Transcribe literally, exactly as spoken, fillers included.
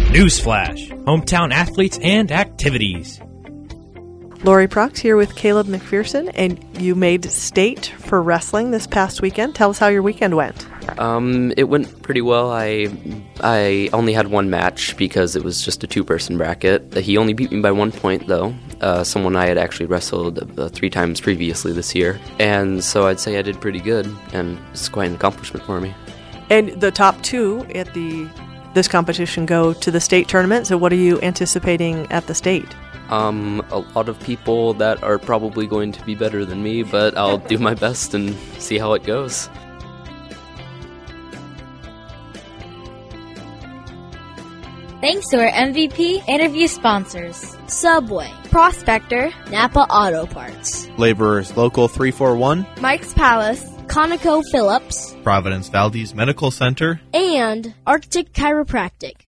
Newsflash, hometown athletes and activities. Lori Prox here with Caleb McPherson, and you made state for wrestling this past weekend. Tell us how your weekend went. Um, it went pretty well. I I only had one match because it was just a two-person bracket. He only beat me by one point, though. Uh, someone I had actually wrestled uh, three times previously this year. And so I'd say I did pretty good, and it's quite an accomplishment for me. And the top two at the this competition go to the state tournament, so what are you anticipating at the state? Um, a lot of people that are probably going to be better than me, but I'll do my best and see how it goes. Thanks to our M V P interview sponsors: Subway, Prospector, Napa Auto Parts, Laborers Local three forty-one, Mike's Palace, ConocoPhillips, Providence Valdez Medical Center, and Arctic Chiropractic.